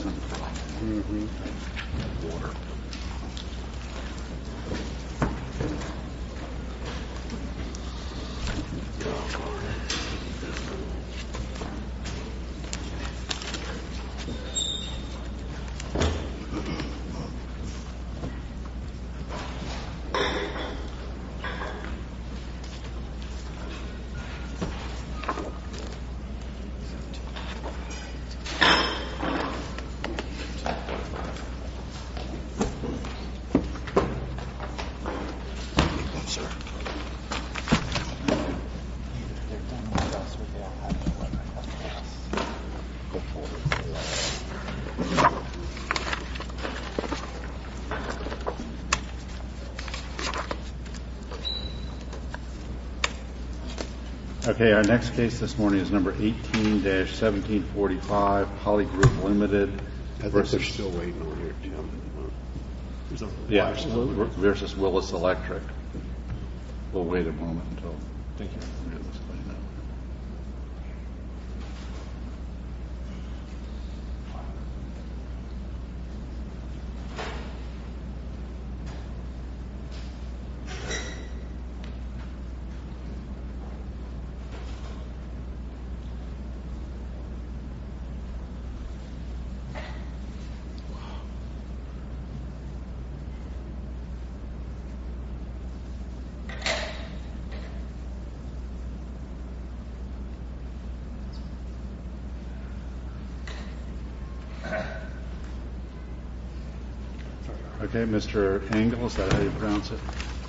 doesn't. Water. Okay, our next case this morning is number 18-1745, Holly Group Limited versus. They're still waiting on here, Tim. Versus Willis Electric. We'll wait a moment until. Thank you. Okay, Mr. Engel, is that how you pronounce it?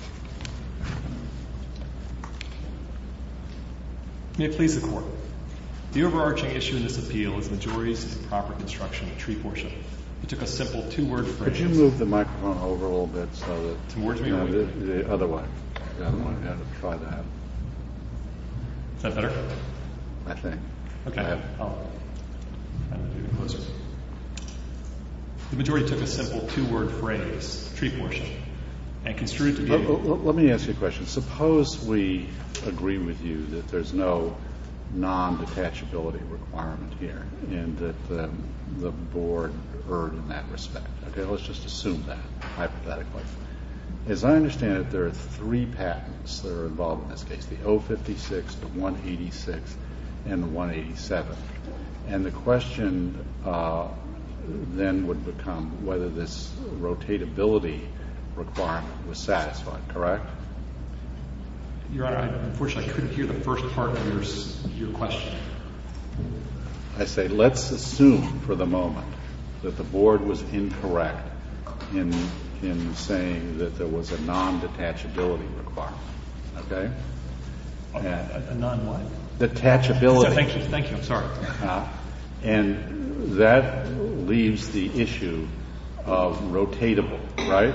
May it please the Court. The overarching issue in this appeal is the majority's improper construction of tree portion. It took a simple two-word phrase. Could you move the microphone over a little bit so that... Towards me? The other way. The other one. You have to try that. Is that better? I think. Okay. I'll try to do it closer. The majority took a simple two-word phrase, tree portion, and construed it to be... Let me ask you a question. Suppose we agree with you that there's no non-detachability requirement here and that the board erred in that respect. Okay, let's just assume that, hypothetically. As I understand it, there are three patents that are involved in this case, the 056, the 186, and the 187. And the question then would become whether this rotatability requirement was satisfied, correct? Your Honor, unfortunately, I couldn't hear the first part of your question. I say let's assume for the moment that the board was incorrect in saying that there was a non-detachability requirement, okay? A non-what? Detachability. Thank you, I'm sorry. And that leaves the issue of rotatable, right?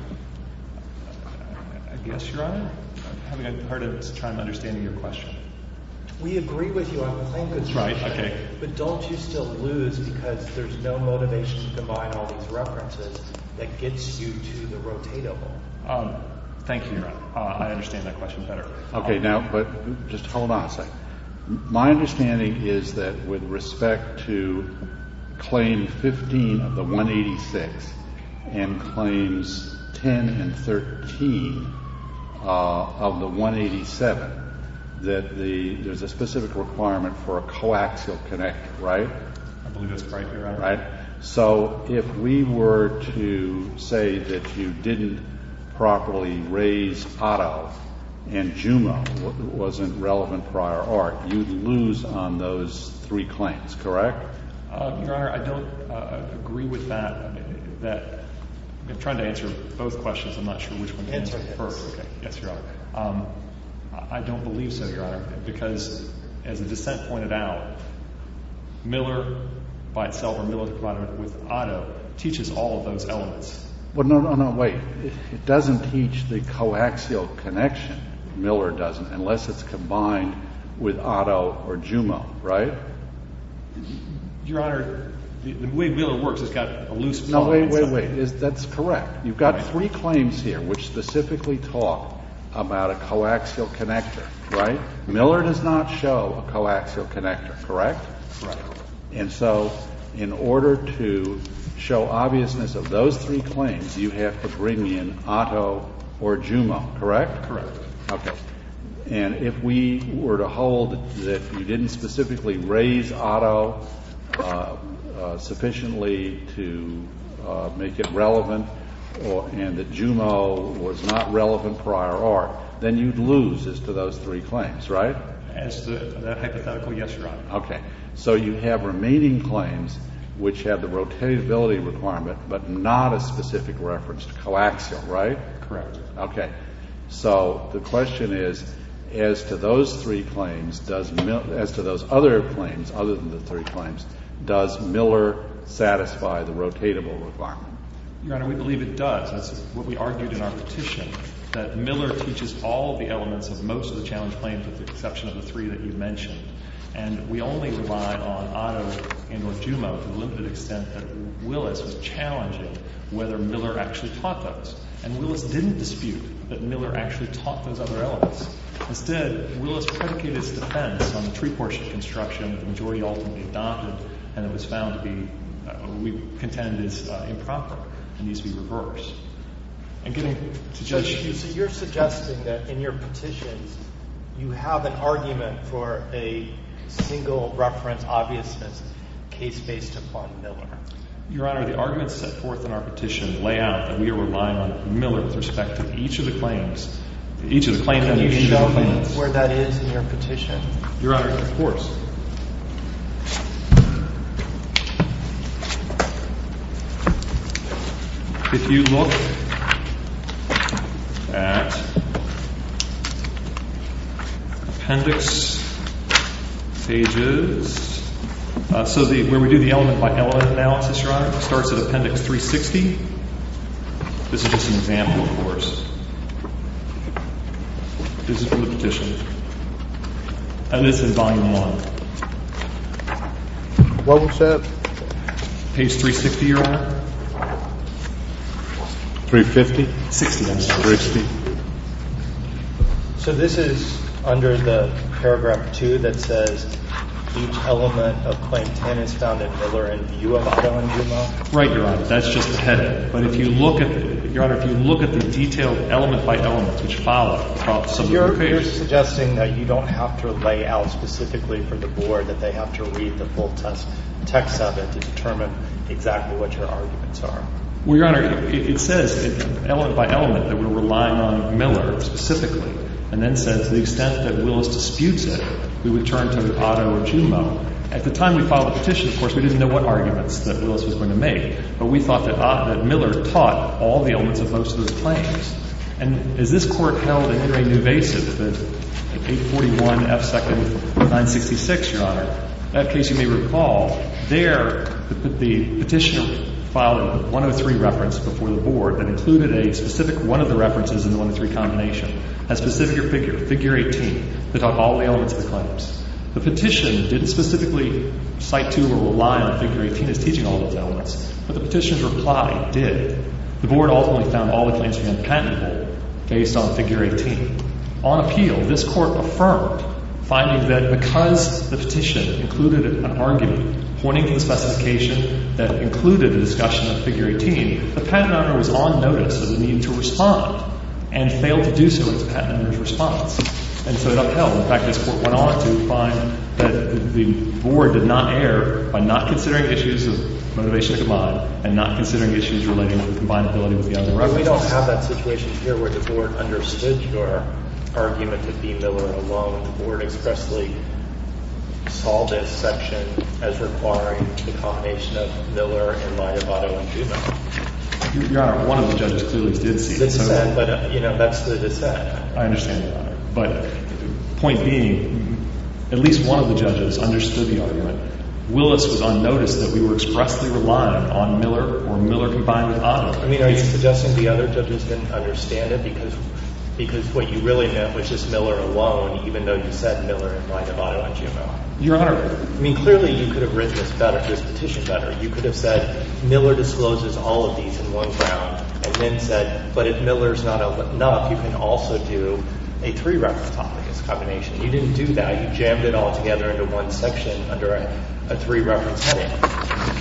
I guess, Your Honor. I'm having a hard time understanding your question. We agree with you on the claim construction. Right, okay. But don't you still lose because there's no motivation to combine all these references that gets you to the rotatable? Thank you, Your Honor. I understand that question better. Okay, now, but just hold on a second. My understanding is that with respect to Claim 15 of the 186 and Claims 10 and 13 of the 187, that there's a specific requirement for a coaxial connector, right? I believe that's right, Your Honor. Right? So if we were to say that you didn't properly raise Otto and Jumo wasn't relevant prior art, you'd lose on those three claims, correct? Your Honor, I don't agree with that. I'm trying to answer both questions. I'm not sure which one to answer first. Okay. Yes, Your Honor. I don't believe so, Your Honor, because as the dissent pointed out, Miller by itself or Miller combined with Otto teaches all of those elements. Well, no, wait. It doesn't teach the coaxial connection. Miller doesn't, unless it's combined with Otto or Jumo, right? Your Honor, the way Miller works, it's got a loose plug. No, wait. That's correct. You've got three claims here which specifically talk about a coaxial connector, right? Miller does not show a coaxial connector, correct? Right. And so in order to show obviousness of those three claims, you have to bring in Otto or Jumo, correct? Correct. Okay. And if we were to hold that you didn't specifically raise Otto sufficiently to make it relevant, and that Jumo was not relevant prior art, then you'd lose as to those three claims, right? As to that hypothetical, yes, Your Honor. Okay. So you have remaining claims which have the rotatability requirement, but not a specific reference to coaxial, right? Correct. Okay. So the question is, as to those three claims, as to those other claims, other than the three claims, does Miller satisfy the rotatable requirement? Your Honor, we believe it does. That's what we argued in our petition, that Miller teaches all the elements of most of the challenge claims with the exception of the three that you mentioned. And we only relied on Otto and or Jumo to the limited extent that Willis was challenging whether Miller actually taught those. And Willis didn't dispute that Miller actually taught those other elements. Instead, Willis predicated his defense on the tree portion construction that the majority ultimately adopted and that was found to be, we contend, is improper and needs to be reversed. And getting to Judge Hughes. So you're suggesting that in your petitions you have an argument for a single reference obviousness case based upon Miller. Your Honor, the arguments set forth in our petition lay out that we are relying on Miller with respect to each of the claims. Each of the claims and the individual claimants. Can you show me where that is in your petition? Your Honor, of course. If you look at appendix pages, where we do the element by element analysis, Your Honor, it starts at appendix 360. This is just an example, of course. This is from the petition. And this is in volume 1. What was that? Page 360, Your Honor. 350? 60, I'm sorry. 60. So this is under the paragraph 2 that says each element of Claim 10 is found in Miller in view of Otto and Jumo? Right, Your Honor. That's just the heading. But if you look at the detailed element by element which follow across some of the pages. You're suggesting that you don't have to lay out specifically for the board that they have to read the full text of it to determine exactly what your arguments are. Well, Your Honor, it says element by element that we're relying on Miller specifically, and then says to the extent that Willis disputes it, we would turn to Otto or Jumo. At the time we filed the petition, of course, we didn't know what arguments that Willis was going to make, but we thought that Miller taught all the elements of most of those claims. And as this Court held in In Re Nuvasiv at 841 F. 2nd 966, Your Honor, that case you may recall, there the petitioner filed a 103 reference before the board that included a specific one of the references in the 103 combination, a specific figure 18, that taught all the elements of the claims. The petition didn't specifically cite to or rely on figure 18 as teaching all those elements, but the petitioner's reply did. The board ultimately found all the claims to be unpatentable based on figure 18. On appeal, this Court affirmed, finding that because the petition included an argument pointing to the specification that included a discussion of figure 18, the patent owner was on notice of the need to respond and failed to do so in its patent owner's response. And so it upheld. In fact, this Court went on to find that the board did not err by not considering issues of motivation to combine and not considering issues relating to the combinability with the other references. We don't have that situation here where the board understood your argument to be Miller alone. The board expressly saw this section as requiring the combination of Miller in light of Otto and Jumo. Your Honor, one of the judges clearly did see it. The dissent, but, that's the dissent. I understand, Your Honor. But point being, at least one of the judges understood the argument. Willis was on notice that we were expressly relying on Miller or Miller combined with Otto. I mean, are you suggesting the other judges didn't understand it because what you really meant was just Miller alone, even though you said Miller in light of Otto and Jumo? Your Honor. I mean, clearly you could have written this petition better. You could have said Miller discloses all of these in one ground and then said, but if Miller's not enough, you can also do a 3-reference obvious combination. You didn't do that. You jammed it all together into one section under a 3-reference heading.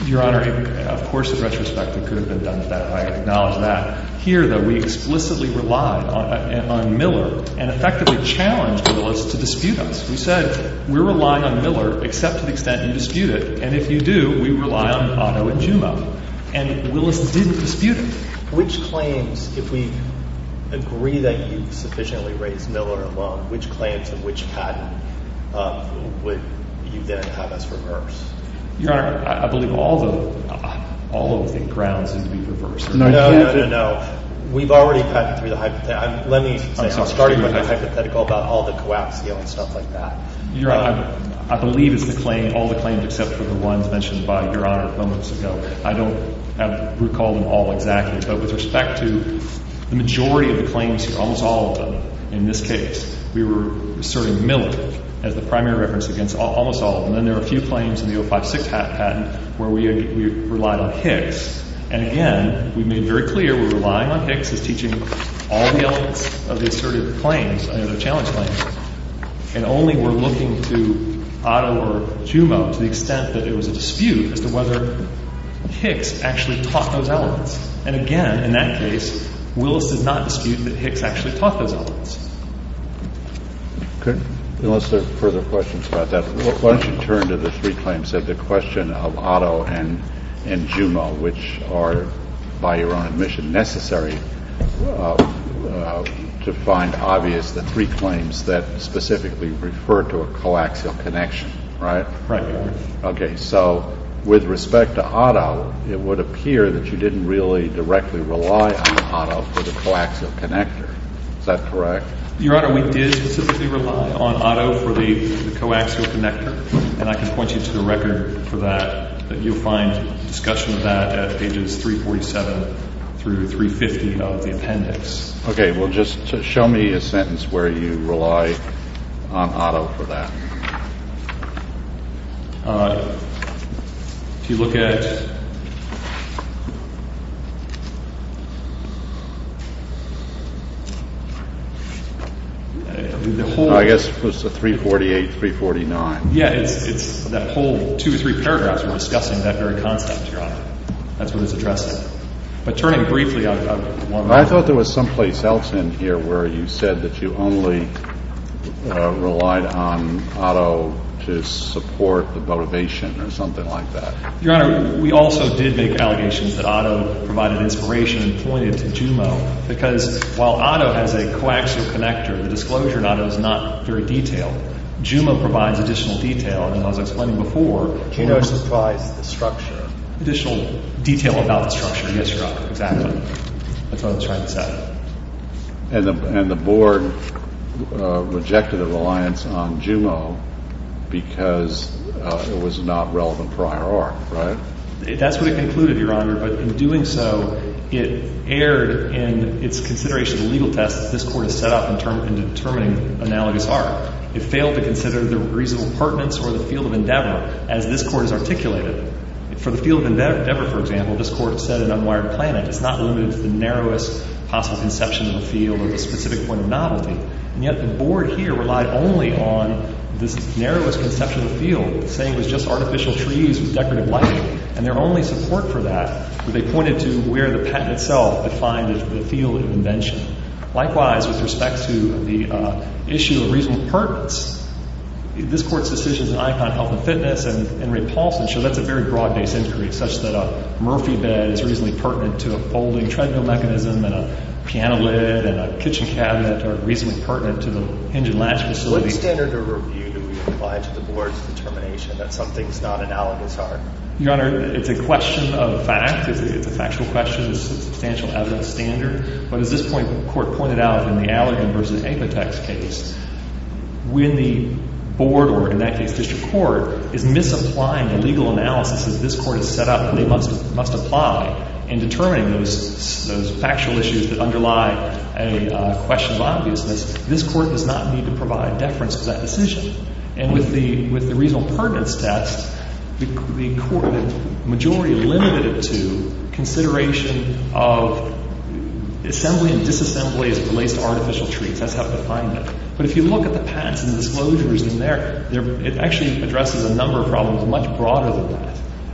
Your Honor, of course, in retrospect, it could have been done better. I acknowledge that. Here, though, we explicitly relied on Miller and effectively challenged Willis to dispute us. We said, we're relying on Miller except to the extent you dispute it, and if you do, we rely on Otto and Jumo. And Willis didn't dispute it. Which claims, if we agree that you've sufficiently raised Miller alone, which claims of which patent would you then have us reverse? Your Honor, I believe all of the grounds need to be reversed. No. We've already gotten through the hypothetical. Let me say, I'm starting with the hypothetical about all the coaxial and stuff like that. Your Honor, I believe it's all the claims except for the ones mentioned by Your Honor moments ago. I don't recall them all exactly, but with respect to the majority of the claims here, almost all of them, in this case, we were asserting Miller as the primary reference against almost all of them. Then there were a few claims in the 056 patent where we relied on Hicks. And again, we made very clear we're relying on Hicks as teaching all the elements of the asserted claims, the challenge claims, and only we're looking to Otto or Jumo to the extent that it was a dispute as to whether Hicks actually taught those elements. And again, in that case, Willis did not dispute that Hicks actually taught those elements. Good. Unless there are further questions about that, why don't you turn to the three claims that the question of Otto and Jumo, which are, by your own admission, necessary to find obvious the three claims that specifically refer to a coaxial connection, right? Right, Your Honor. Okay, so with respect to Otto, it would appear that you didn't really directly rely on Otto for the coaxial connector. Is that correct? Your Honor, we did specifically rely on Otto for the coaxial connector, and I can point you to the record for that you'll find discussion of that at pages 347 through 350 of the appendix. Okay, well, just to show me a sentence where you rely on Otto for that. If you look at the whole... I guess it was the 348, 349. Yeah, it's that whole 2 or 3 paragraphs we're discussing that very concept, Your Honor. That's what it's addressing. But turning briefly, I thought there was someplace else in here where you said that you only relied on Otto to support the motivation or something like that. Your Honor, we also did make allegations that Otto provided inspiration and pointed to Jumo, because while Otto has a coaxial connector, the disclosure in Otto is not very detailed. Jumo provides additional detail, and as I was explaining before... Jumo supplies the structure. Additional detail about the structure, yes, Your Honor, exactly. That's what I was trying to say. And the board rejected the reliance on Jumo because it was not relevant prior art, right? That's what it concluded, Your Honor, but in doing so, it erred in its consideration of the legal test that this Court has set up in determining analogous art. It failed to consider the reasonable pertinence or the field of endeavor as this Court has articulated. For the field of endeavor, for example, this Court said an unwired planet is not limited to the narrowest possible conception of the field or the specific point of novelty. And yet the board here relied only on this narrowest conception of the field, saying it was just artificial trees with decorative lighting. And their only support for that, they pointed to where the patent itself defined the field of invention. Likewise, with respect to the issue of reasonable pertinence, this Court's decisions in Icon Health and Fitness and Ray Paulson show that's a very broad-based inquiry, such that a Murphy bed is reasonably pertinent to a folding treadmill mechanism, and a piano lid and a kitchen cabinet are reasonably pertinent to the hinge and latch facility. What standard of review do we apply to the board's determination that something's not analogous art? Your Honor, it's a question of fact. It's a factual question. It's a substantial evidence standard. But as this Court pointed out in the Allergan versus Apotex case, when the board, or in that case district court, is misapplying the legal analysis that this Court has set up that they must apply in determining those factual issues that underlie a question of obviousness, this Court does not need to provide deference to that decision. And with the reasonable pertinence test, the majority limited it to consideration of assembly and disassembly as it relates to artificial trees. That's how it defined it. But if you look at the patents and the disclosures in there, it actually addresses a number of problems much broader than that.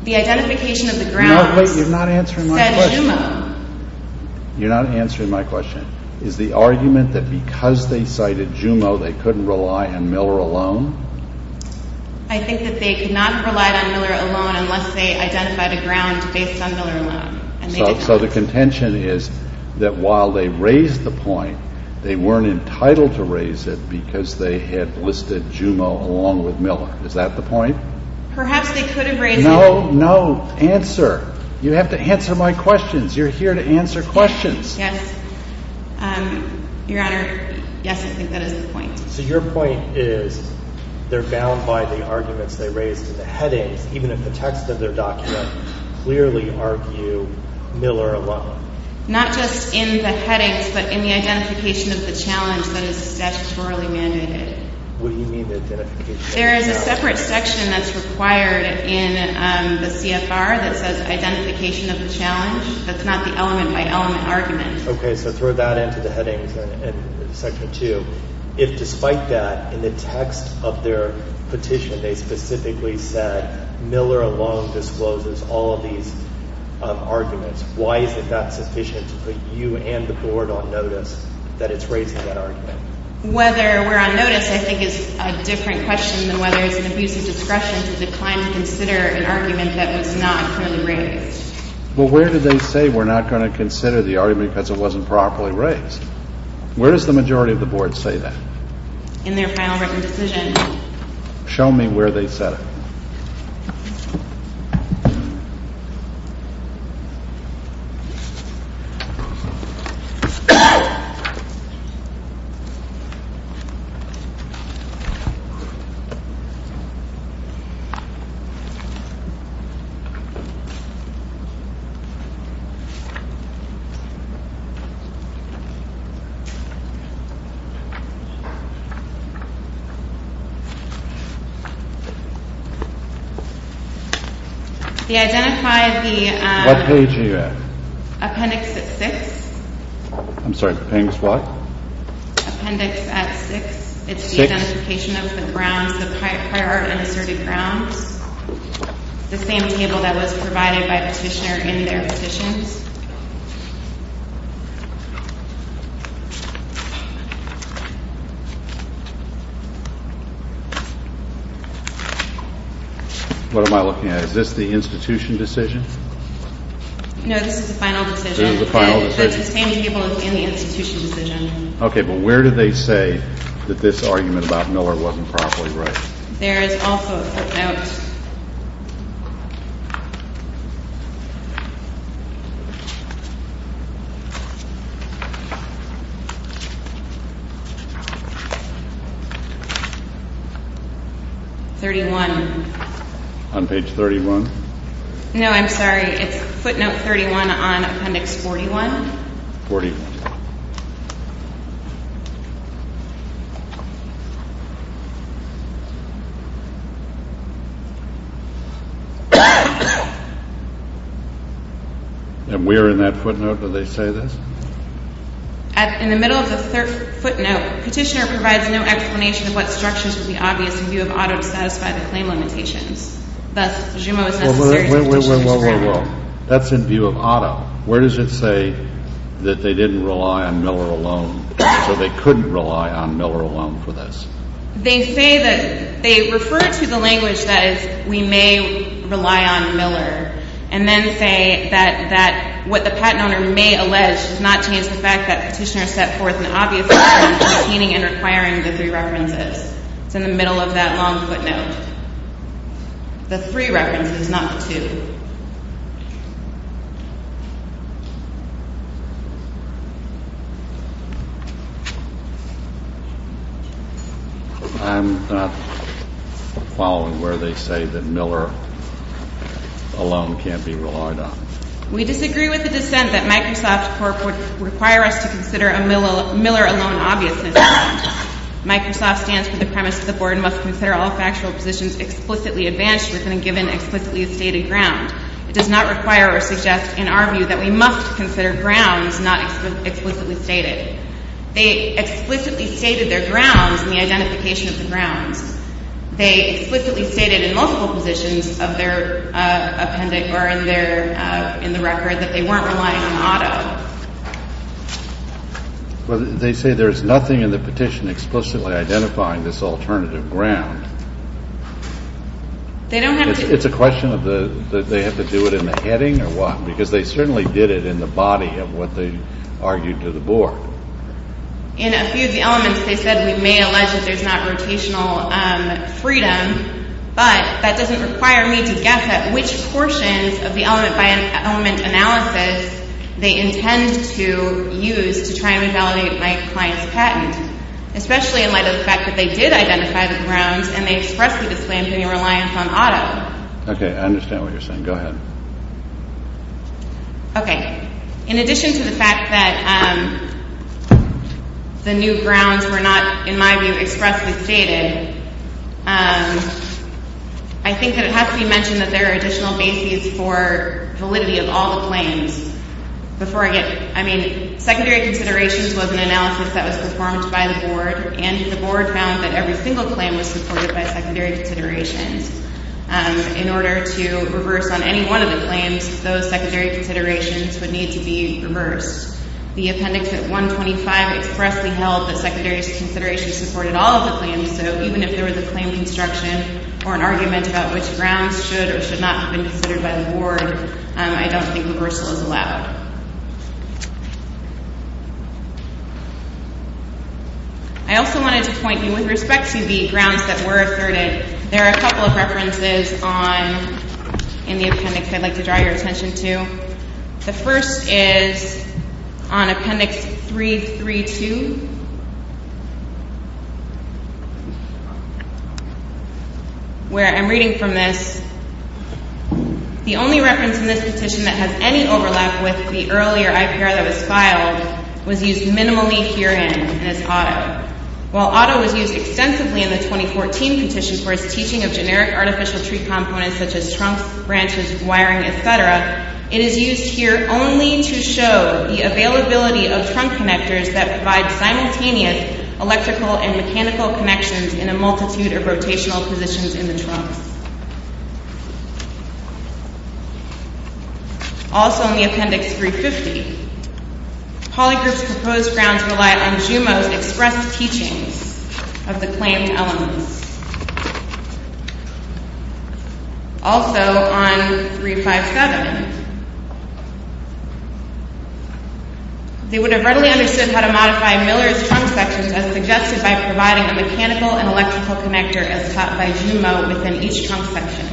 The identification of the grounds. No, wait, you're not answering my question. Said Jumeau. You're not answering my question. Is the argument that because they cited Jumeau, they couldn't rely on Miller alone? I think that they could not have relied on Miller alone unless they identified a ground based on Miller alone. And So the contention is that while they raised the point, they weren't entitled to raise it because they had listed Jumeau along with Miller. Is that the point? Perhaps they could have raised it. No, answer. You have to answer my questions. You're here to answer questions. Yes. Your Honor, yes, I think that is the point. So your point is they're bound by the arguments they raised in the headings, even if the text of their document clearly argue Miller alone. Not just in the headings, but in the identification of the challenge that is statutorily mandated. What do you mean the identification? There is a separate section that's required in the CFR that says identification of the challenge. That's not the element-by-element argument. Okay, so throw that into the headings and Section 2. If despite that, in the text of their petition, they specifically said Miller alone discloses all of these arguments, why isn't that sufficient to put you and the board on notice that it's raising that argument? Whether we're on notice, I think, is a different question than whether it's an abuse of discretion to decline to consider an argument that was not clearly raised. Well, where did they say we're not going to consider the argument because it wasn't properly raised? Where does the majority of the board say that? In their final written decision. Show me where they said it. They identified the... What page are you at? Appendix at 6. I'm sorry, appendix what? Appendix at 6. It's 6? The identification of the grounds, the prior art and asserted grounds. The same table that was provided by petitioner in their petitions. What am I looking at? Is this the institution decision? No, this is the final decision. This is the final decision? It's the same table as in the institution decision. Okay, but where did they say that this argument about Miller wasn't properly raised? There is also a footnote. On page 31? No, I'm sorry. It's footnote 31 on appendix 41. 41. And where in that footnote do they say this? In the middle of the third footnote, petitioner provides no explanation of what structures would be obvious in view of auto to satisfy the claim limitations. Thus, Jumeau is necessary to petitioner's ground. That's in view of auto. Where does it say that they didn't rely on Miller alone, so they couldn't rely on Miller alone for this? They say that they refer to the language that is, we may rely on Miller, and then say that what the patent owner may allege does not change the fact that petitioner set forth an obvious reference containing and requiring the 3 references. It's in the middle of that long footnote. The 3 references, not the 2. I'm not following where they say that Miller alone can't be relied on. We disagree with the dissent that Microsoft Corp. would require us to consider a Miller alone obviousness. Microsoft stands for the premise that the board must consider all factual positions explicitly advanced within a given explicitly stated ground. It does not require or suggest, in our view, that we must consider grounds not explicitly stated. They explicitly stated their grounds in the identification of the grounds. they explicitly stated in multiple positions of their appendix or in the record that they weren't relying on auto. Well, they say there's nothing in the petition explicitly identifying this alternative ground. They don't have to. It's a question of that they have to do it in the heading or what? Because they certainly did it in the body of what they argued to the board. In a few of the elements, they said we may allege that there's not rotational freedom, but that doesn't require me to guess at which portions of the element by element analysis they intend to use to try and invalidate my client's patent, especially in light of the fact that they did identify the grounds and they expressly disclaimed any reliance on auto. Okay, I understand what you're saying. Go ahead. Okay. In addition to the fact that the new grounds were not, in my view, expressly stated, I think that it has to be mentioned that there are additional bases for validity of all the claims. Secondary considerations was an analysis that was performed by the board, and the board found that every single claim was supported by secondary considerations. In order to reverse on any one of the claims, those secondary considerations would need to be reversed. The appendix at 125 expressly held that secondary considerations supported all of the claims, so even if there was a claim construction or an argument about which grounds should or should not have been considered by the board, I don't think reversal is allowed. I also wanted to point you, with respect to the grounds that were asserted, there are a couple of references in the appendix I'd like to draw your attention to. The first is on appendix 332, where I'm reading from this. The only reference in this petition that has any overlap with the earlier IPR that was filed was used minimally herein, and it's auto. While auto was used extensively in the 2014 petition for its teaching of generic artificial tree components such as trunks, branches, wiring, etc., it is used here only to show the availability of trunk connectors that provide simultaneous electrical and mechanical connections in a multitude of rotational positions in the trunks. Also in the appendix 350, Polygroup's proposed grounds rely on Jumo's express teachings of the claimed elements. Also on 357, they would have readily understood how to modify Miller's trunk sections as suggested by providing a mechanical and electrical connector as taught by Jumo within each trunk section.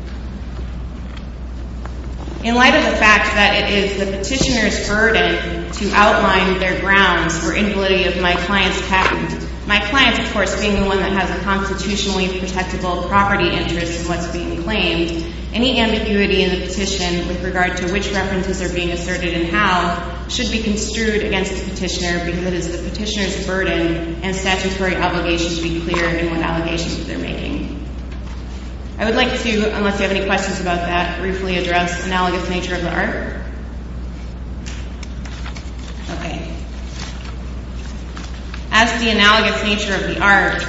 In light of the fact that it is the petitioner's burden to outline their grounds for invalidity of my client's patent, my client, of course, being the one that has a constitutionally protectable property interest in what's being claimed, any ambiguity in the petition with regard to which references are being asserted and how should be construed against the petitioner because it is the petitioner's burden and statutory obligation to be clear in what allegations they're making. I would like to, unless you have any questions about that, briefly address analogous nature of the art. Okay. As to the analogous nature of the art,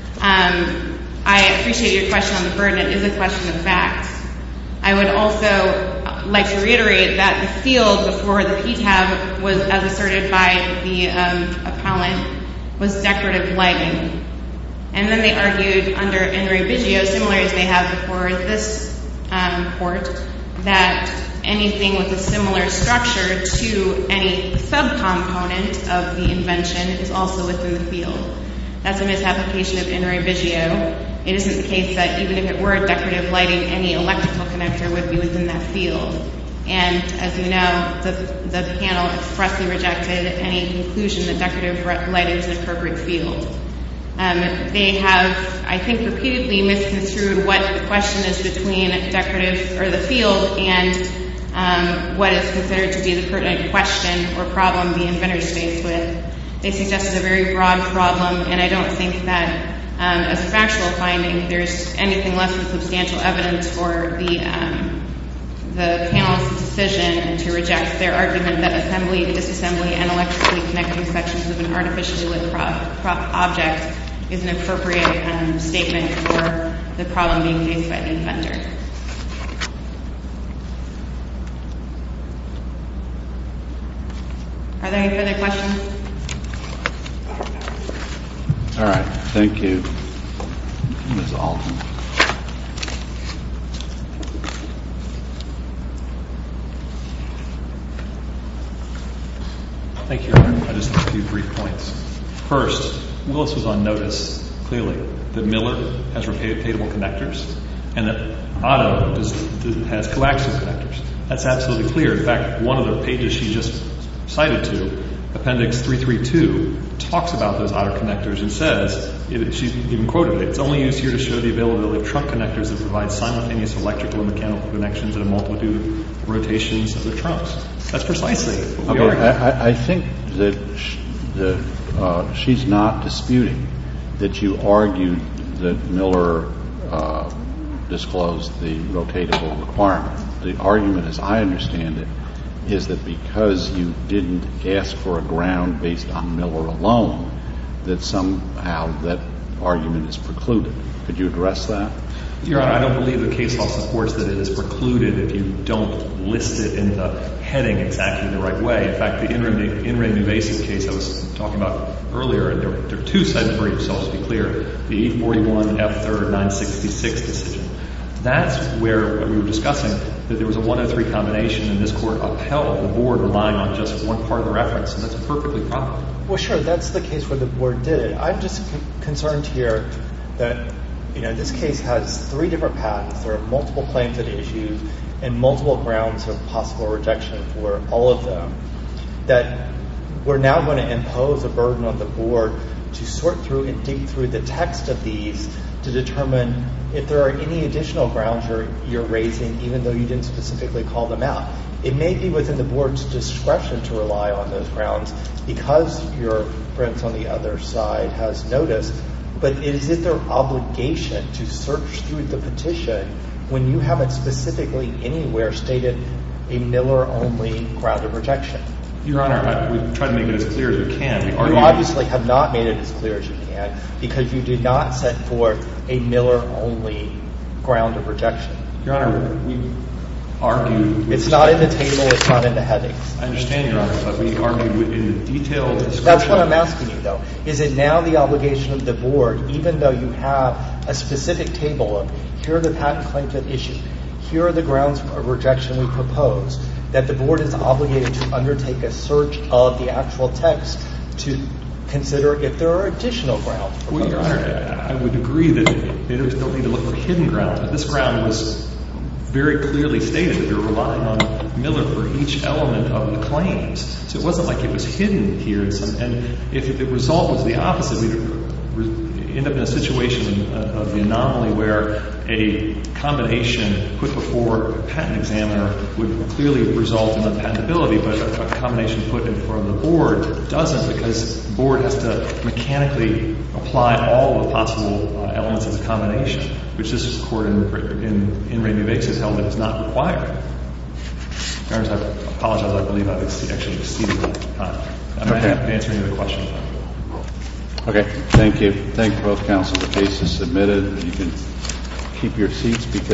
I appreciate your question on the burden. It is a question of fact. I would also like to reiterate that the field before the PTAB was, as asserted by the appellant, was decorative lighting. And then they argued under In Re Biggio, similar as they have before this court, that anything with a similar structure to any subcomponent of the invention is also within the field. That's a misapplication of In Re Biggio. It isn't the case that even if it were decorative lighting, any electrical connector would be within that field. And as you know, the panel expressly rejected any conclusion that decorative lighting is an appropriate field. They have, I think, repeatedly misconstrued what the question is between decorative or the field and what is considered to be the pertinent question or problem the inventor is faced with. They suggested a very broad problem, and I don't think that as a factual finding there's anything less than substantial evidence for the panel's decision to reject their argument that assembly, disassembly, and electrically connecting sections of an artificially lit object is an appropriate statement for the problem being faced by the offender. Are there any further questions? All right. Thank you, Ms. Alton. Thank you, Your Honor. I just have a few brief points. First, Willis was on notice, clearly, that Miller has rotatable connectors and that Otto has coaxial connectors. That's absolutely clear. In fact, one of the pages she just cited to, Appendix 332, talks about those Otto connectors and says, she even quoted it, it's only used here to show the availability of trunk connectors that provide simultaneous electrical and mechanical connections at a multitude of rotations of the trunks. That's precisely what we argue. I think that she's not disputing that you argued that Miller disclosed the rotatable requirement. The argument, as I understand it, is that because you didn't ask for a ground based on Miller alone, that somehow that argument is precluded. Could you address that? Your Honor, I don't believe the case law supports that it is precluded if you don't list it in the heading exactly the right way. In fact, the In re Nuvasiv case I was talking about earlier, there are two sets of briefs, so I'll just be clear. The E41 F3rd 966 decision. That's where we were discussing that there was a 103 combination and this court upheld the board relying on just one part of the reference, and that's perfectly proper. Well, sure, that's the case where the board did it. I'm just concerned here that, this case has 3 different patents. There are multiple claims at issue and multiple grounds of possible rejection for all of them, that we're now going to impose a burden on the board to sort through and dig through the text of these to determine if there are any additional grounds you're raising, even though you didn't specifically call them out. It may be within the board's discretion to rely on those grounds because your friends on the other side has noticed, but is it their obligation to search through the petition when you haven't specifically anywhere stated a Miller-only ground of rejection? Your Honor, we try to make it as clear as we can. You obviously have not made it as clear as you can because you did not set forth a Miller-only ground of rejection. Your Honor, we argue... It's not in the table, it's not in the headings. I understand, Your Honor, but we argue in the detailed description... That's what I'm asking you, though. Is it now the obligation of the board, even though you have a specific table of here are the patent claims at issue, here are the grounds of rejection we propose, that the board is obligated to undertake a search of the actual text to consider if there are additional grounds proposed? Well, Your Honor, I would agree that they don't need to look for hidden grounds, but this ground was very clearly stated that they're relying on Miller for each element of the claims. So it wasn't like it was hidden here. And if the result was the opposite, we'd end up in a situation of the anomaly where a combination put before a patent examiner would clearly result in unpatentability, but a combination put in front of the board doesn't because the board has to mechanically apply all of the possible elements of the combination, which this court in re Nuvasiv has held that is not required. Your Honor, I apologize. I believe I've actually exceeded that time. I'm happy to answer any other questions. Okay. Thank you. Thank both counsel. The case is submitted. You can keep your seats because